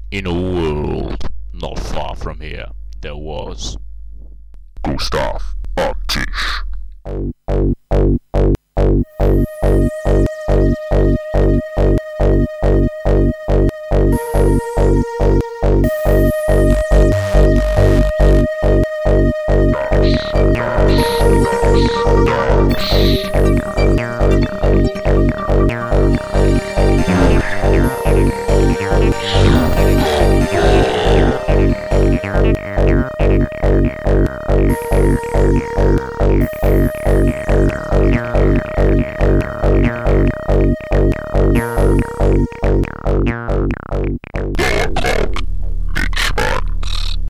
In a world not far from here, there was Gustav und Tisch.